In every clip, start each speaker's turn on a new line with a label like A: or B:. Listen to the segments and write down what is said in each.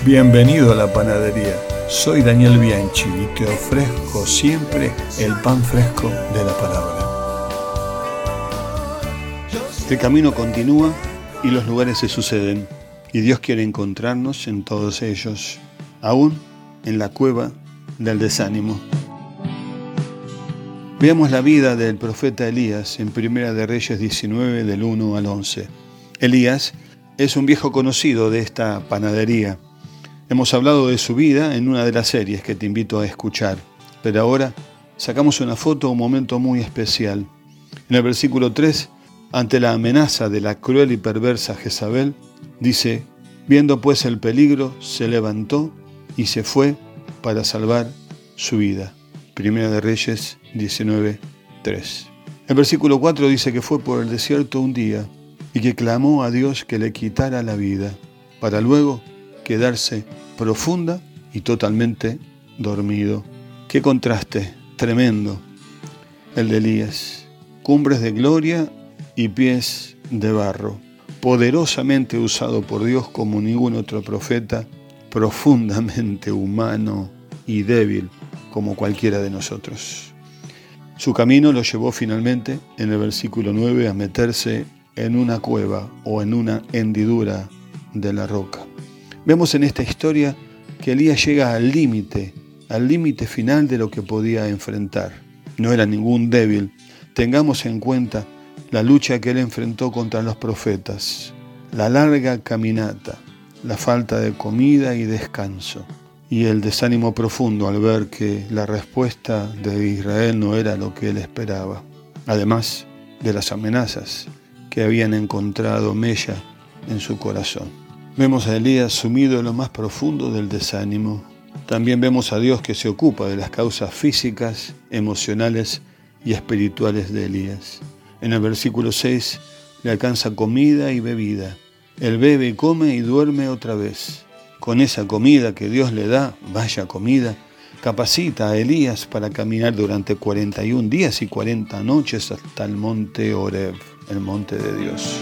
A: Bienvenido a la panadería. Soy Daniel Bianchi y te ofrezco siempre el pan fresco de la palabra. El camino continúa y los lugares se suceden, y Dios quiere encontrarnos en todos ellos, aún en la cueva del desánimo. Veamos la vida del profeta Elías en Primera de Reyes 19, del 1 al 11. Elías es un viejo conocido de esta panadería. Hemos hablado de su vida en una de las series que te invito a escuchar, pero ahora sacamos una foto, un momento muy especial. En el versículo 3, ante la amenaza de la cruel y perversa Jezabel, dice: viendo pues el peligro, se levantó y se fue para salvar su vida. Primera de Reyes 19, 3. El versículo 4 dice que fue por el desierto un día y que clamó a Dios que le quitara la vida, para luego quedarse profunda y totalmente dormido. Qué contraste tremendo el de Elías. Cumbres de gloria y pies de barro. Poderosamente usado por Dios como ningún otro profeta, profundamente humano y débil como cualquiera de nosotros. Su camino lo llevó finalmente, en el versículo 9, a meterse en una cueva o en una hendidura de la roca. Vemos en esta historia que Elías llega al límite final de lo que podía enfrentar. No era ningún débil. Tengamos en cuenta la lucha que él enfrentó contra los profetas, la larga caminata, la falta de comida y descanso, y el desánimo profundo al ver que la respuesta de Israel no era lo que él esperaba, además de las amenazas que habían encontrado mella en su corazón. Vemos a Elías sumido en lo más profundo del desánimo. También vemos a Dios que se ocupa de las causas físicas, emocionales y espirituales de Elías. En el versículo 6 le alcanza comida y bebida. Él bebe y come y duerme otra vez. Con esa comida que Dios le da, vaya comida, capacita a Elías para caminar durante 41 días y 40 noches hasta el monte Horeb, el monte de Dios.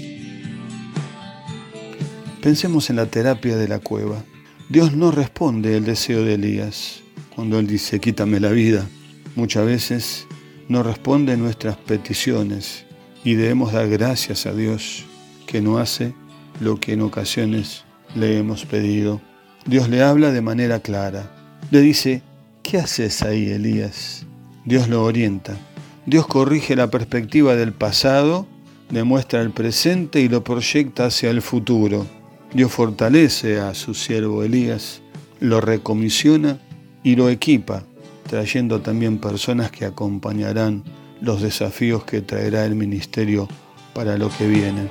A: Pensemos en la terapia de la cueva. Dios no responde el deseo de Elías cuando él dice: quítame la vida. Muchas veces no responde nuestras peticiones y debemos dar gracias a Dios que no hace lo que en ocasiones le hemos pedido. Dios le habla de manera clara. Le dice: ¿qué haces ahí, Elías? Dios lo orienta. Dios corrige la perspectiva del pasado, demuestra el presente y lo proyecta hacia el futuro. Dios fortalece a su siervo Elías, lo recomisiona y lo equipa, trayendo también personas que acompañarán los desafíos que traerá el ministerio para lo que viene.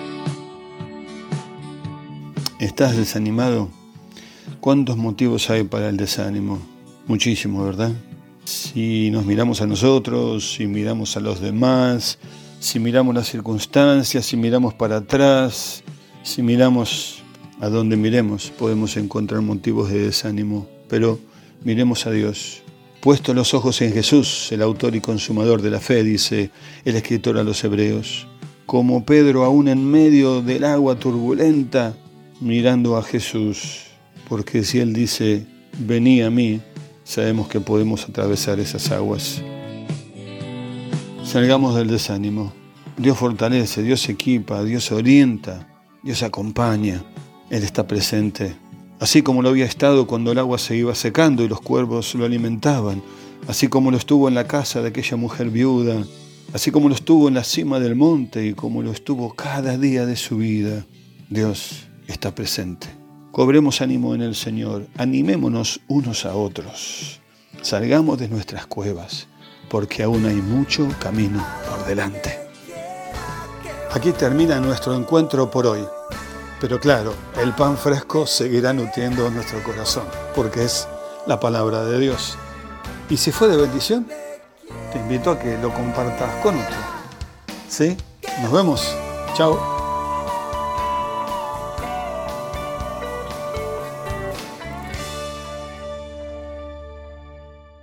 A: ¿Estás desanimado? ¿Cuántos motivos hay para el desánimo? Muchísimos, ¿verdad? Si nos miramos a nosotros, si miramos a los demás, si miramos las circunstancias, si miramos para atrás, si miramos a donde miremos, podemos encontrar motivos de desánimo. Pero miremos a Dios. Puesto los ojos en Jesús, el autor y consumador de la fe, dice el escritor a los Hebreos. Como Pedro, aún en medio del agua turbulenta, mirando a Jesús. Porque si Él dice: vení a mí, sabemos que podemos atravesar esas aguas. Salgamos del desánimo. Dios fortalece, Dios equipa, Dios orienta, Dios acompaña. Él está presente. Así como lo había estado cuando el agua se iba secando y los cuervos lo alimentaban. Así como lo estuvo en la casa de aquella mujer viuda. Así como lo estuvo en la cima del monte y como lo estuvo cada día de su vida. Dios está presente. Cobremos ánimo en el Señor. Animémonos unos a otros. Salgamos de nuestras cuevas, porque aún hay mucho camino por delante. Aquí termina nuestro encuentro por hoy. Pero claro, el pan fresco seguirá nutriendo nuestro corazón, porque es la palabra de Dios. Y si fue de bendición, te invito a que lo compartas con otro. ¿Sí? Nos vemos. Chao.